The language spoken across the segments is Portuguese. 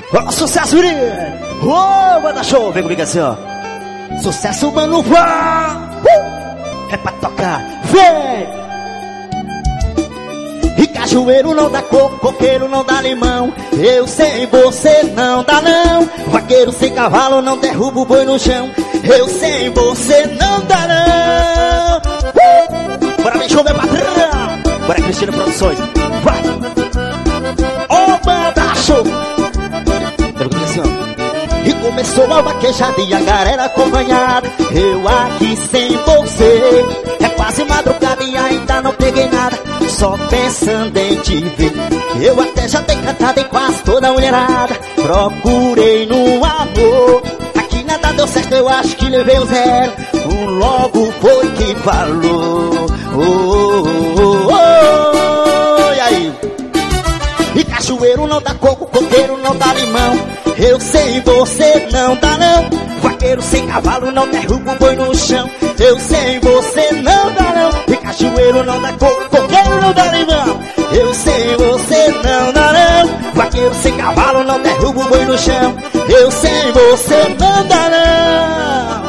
Olha, sucesso, menino! Ô, banda show! Vem comigo assim, ó. Sucesso, mano, vá! É pra tocar, vem! E cajueiro não dá coco, coqueiro não dá limão. Eu sem você não dá não. Vaqueiro sem cavalo não derruba o boi no chão. Eu sem você não dá não. Bora, vem, show, meu patrão! Bora, Cristina Produções, vai! Ô, banda show! E começou a vaquejada e a galera acompanhada. Eu aqui sem você. É quase madrugada e ainda não peguei nada. Só pensando em te ver. Eu até já dei cantada em quase toda a mulherada. Procurei no amor. Aqui nada deu certo, eu acho que levei o zero. Logo foi que falou. E aí? E cajueiro não dá coco, coqueiro não dá limão. Eu sem você não dá não. Vaqueiro sem cavalo não derruba o boi no chão. Eu sem você não dá não. E cajueiro não dá coco, coqueiro não dá limão. Eu sem você não dá não. Vaqueiro sem cavalo não derruba o boi no chão. Eu sem você não dá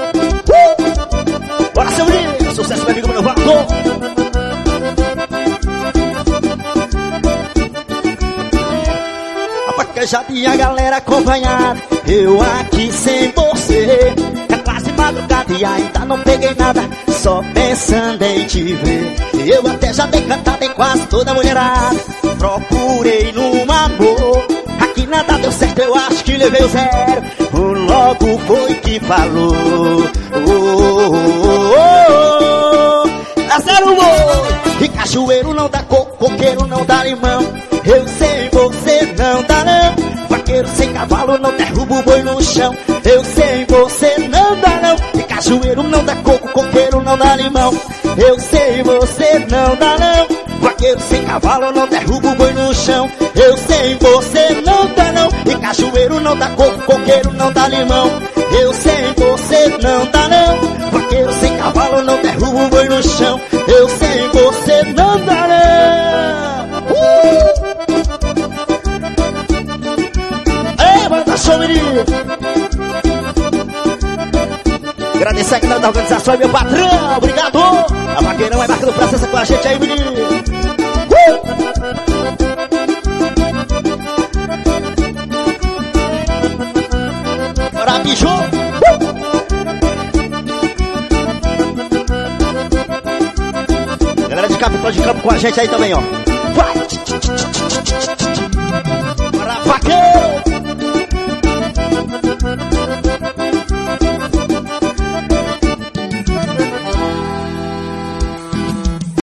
não. Bora, seu menino, sucesso, meu amigo, meu vaqueiro. Já vi a galera acompanhada. Eu aqui sem você. É quase madrugada e ainda não peguei nada. Só pensando em te ver. Eu até já dei cantada em quase toda a mulherada. Procurei no amor. Aqui nada deu certo, eu acho que levei o zero. Logo foi que falou. É zero, e cajueiro não dá coco, coqueiro não dá limão. Eu sem você não dá não. Vaqueiro sem cavalo não derruba o boi no chão. Eu sem você não dá não. E cajueiro não dá coco, coqueiro não dá limão. Eu sem você não dá não. Vaqueiro sem cavalo não derruba o boi no chão. Eu sem você não dá não. E cajueiro não dá coco, coqueiro não dá limão. Eu sem você não dá não. Vaqueiro sem cavalo não derruba o boi no chão. Eu sem você não dá não. Ei, manda show, menino! Agradecer aqui da organização, meu patrão, obrigado! A Vaqueirão é marcando presença com a gente aí, menino! Bora, bicho! Galera de Capitão de Campo com a gente aí também, ó! Vai! Bora, Vaqueiro!